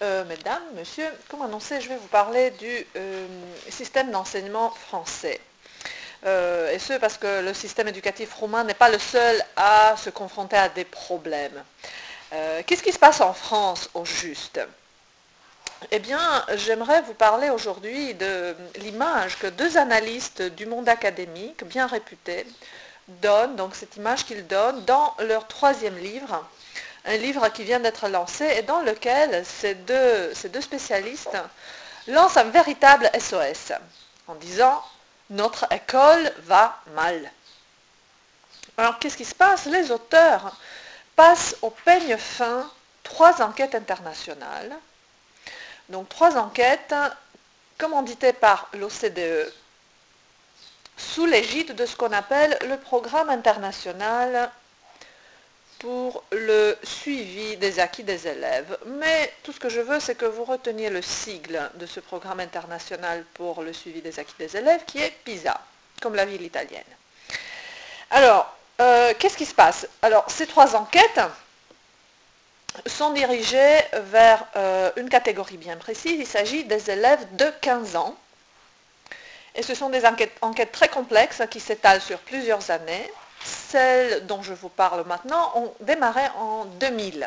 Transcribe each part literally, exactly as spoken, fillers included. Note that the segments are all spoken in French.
Euh, mesdames, messieurs, comme annoncé, je vais vous parler du euh, système d'enseignement français. Euh, et ce, parce que le système éducatif roumain n'est pas le seul à se confronter à des problèmes. Euh, Qu'est-ce qui se passe en France, au juste? Eh bien, j'aimerais vous parler aujourd'hui de l'image que deux analystes du monde académique, bien réputés, donnent, donc cette image qu'ils donnent dans leur troisième livre, un livre qui vient d'être lancé et dans lequel ces deux, ces deux spécialistes lancent un véritable S O S en disant « Notre école va mal ». Alors, qu'est-ce qui se passe? Les auteurs passent au peigne fin trois enquêtes internationales. Donc, trois enquêtes commanditées par l'O C D E sous l'égide de ce qu'on appelle le Programme international pour le suivi des acquis des élèves. Mais tout ce que je veux, c'est que vous reteniez le sigle de ce programme international pour le suivi des acquis des élèves, qui est PISA, comme la ville italienne. Alors, euh, qu'est-ce qui se passe? Alors, ces trois enquêtes sont dirigées vers euh, une catégorie bien précise. Il s'agit des élèves de quinze ans. Et ce sont des enquêtes, enquêtes très complexes qui s'étalent sur plusieurs années. Celles dont je vous parle maintenant ont démarré en deux mille.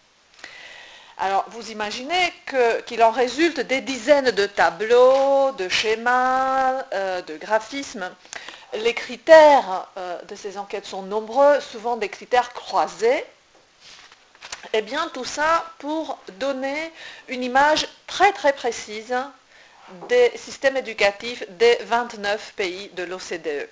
Alors, vous imaginez que, qu'il en résulte des dizaines de tableaux, de schémas, euh, de graphismes. Les critères euh, de ces enquêtes sont nombreux, souvent des critères croisés. Eh bien, tout ça pour donner une image très très précise des systèmes éducatifs des vingt-neuf pays de l'O C D E.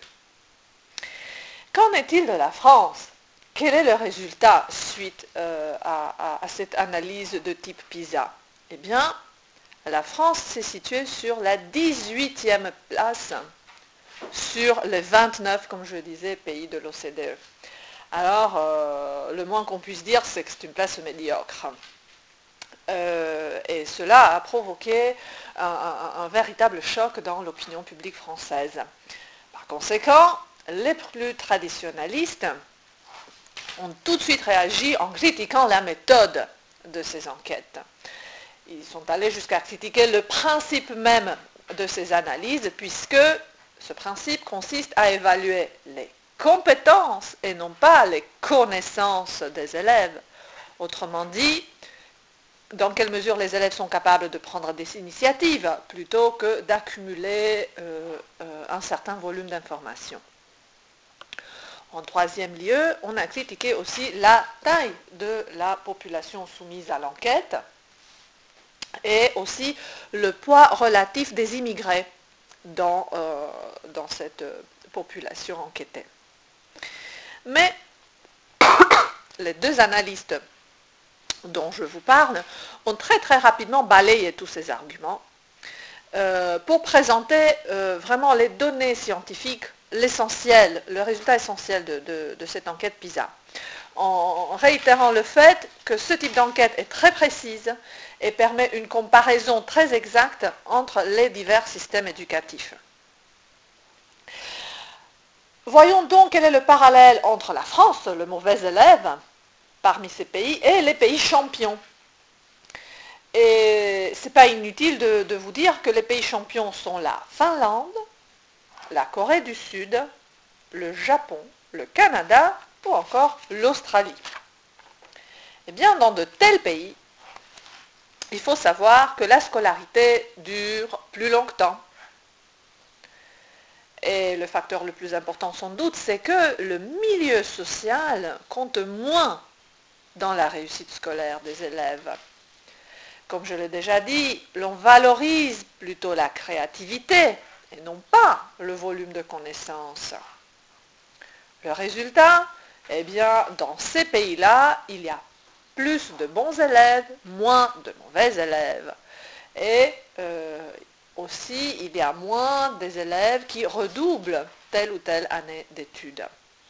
Qu'en est-il de la France? Quel est le résultat suite euh, à, à, à cette analyse de type PISA? Eh bien, la France s'est située sur la dix-huitième place sur les vingt-neuf, comme je disais, pays de l'O C D E. Alors, euh, le moins qu'on puisse dire, c'est que c'est une place médiocre. Euh, et cela a provoqué un, un, un véritable choc dans l'opinion publique française. Par conséquent, les plus traditionnalistes ont tout de suite réagi en critiquant la méthode de ces enquêtes. Ils sont allés jusqu'à critiquer le principe même de ces analyses, puisque ce principe consiste à évaluer les compétences et non pas les connaissances des élèves. Autrement dit, dans quelle mesure les élèves sont capables de prendre des initiatives plutôt que d'accumuler euh, euh, un certain volume d'informations. En troisième lieu, on a critiqué aussi la taille de la population soumise à l'enquête et aussi le poids relatif des immigrés dans, euh, dans cette population enquêtée. Mais les deux analystes dont je vous parle ont très très rapidement balayé tous ces arguments euh, pour présenter euh, vraiment les données scientifiques, l'essentiel, le résultat essentiel de, de, de cette enquête PISA, en réitérant le fait que ce type d'enquête est très précise et permet une comparaison très exacte entre les divers systèmes éducatifs. Voyons donc quel est le parallèle entre la France, le mauvais élève, parmi ces pays, et les pays champions. Et ce n'est pas inutile de, de vous dire que les pays champions sont la Finlande, la Corée du Sud, le Japon, le Canada ou encore l'Australie. Eh bien, dans de tels pays, il faut savoir que la scolarité dure plus longtemps. Et le facteur le plus important sans doute, c'est que le milieu social compte moins dans la réussite scolaire des élèves. Comme je l'ai déjà dit, l'on valorise plutôt la créativité et non pas le volume de connaissances. Le résultat, eh bien, dans ces pays-là, il y a plus de bons élèves, moins de mauvais élèves. Et euh, aussi, il y a moins des élèves qui redoublent telle ou telle année d'études.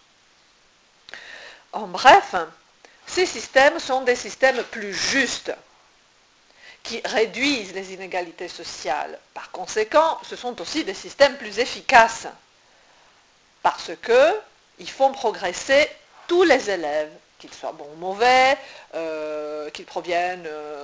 En bref, ces systèmes sont des systèmes plus justes, qui réduisent les inégalités sociales. Par conséquent, ce sont aussi des systèmes plus efficaces, parce qu'ils font progresser tous les élèves, qu'ils soient bons ou mauvais, euh, qu'ils proviennent euh,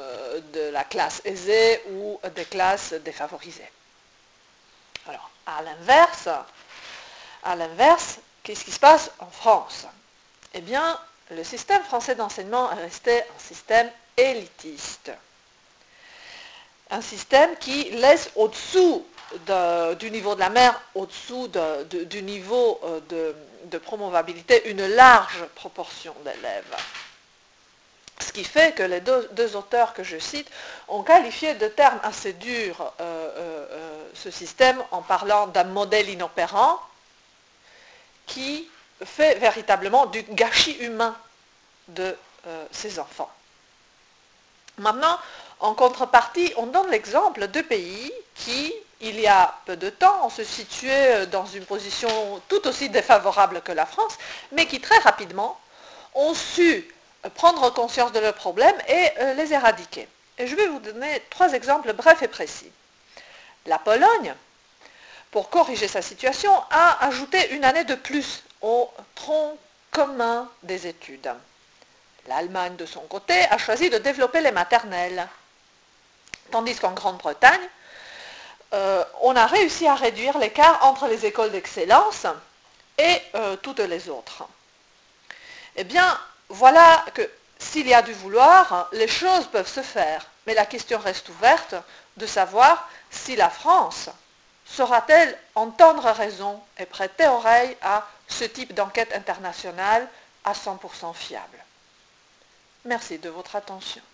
de la classe aisée ou des classes défavorisées. Alors, à l'inverse, à l'inverse, qu'est-ce qui se passe en France? Eh bien, le système français d'enseignement est resté un système élitiste. Un système qui laisse au-dessous de, du niveau de la mer, au-dessous de, de, du niveau de, de promovabilité, une large proportion d'élèves. Ce qui fait que les deux, deux auteurs que je cite ont qualifié de termes assez durs euh, euh, ce système en parlant d'un modèle inopérant qui fait véritablement du gâchis humain de euh, ces enfants. Maintenant, en contrepartie, on donne l'exemple de pays qui, il y a peu de temps, ont se situé dans une position tout aussi défavorable que la France, mais qui très rapidement ont su prendre conscience de leurs problèmes et euh, les éradiquer. Et je vais vous donner trois exemples brefs et précis. La Pologne, pour corriger sa situation, a ajouté une année de plus au tronc commun des études. L'Allemagne, de son côté, a choisi de développer les maternelles. Tandis qu'en Grande-Bretagne, euh, on a réussi à réduire l'écart entre les écoles d'excellence et euh, toutes les autres. Eh bien, voilà que s'il y a du vouloir, les choses peuvent se faire. Mais la question reste ouverte de savoir si la France saura-t-elle entendre raison et prêter oreille à ce type d'enquête internationale à cent pour cent fiable. Merci de votre attention.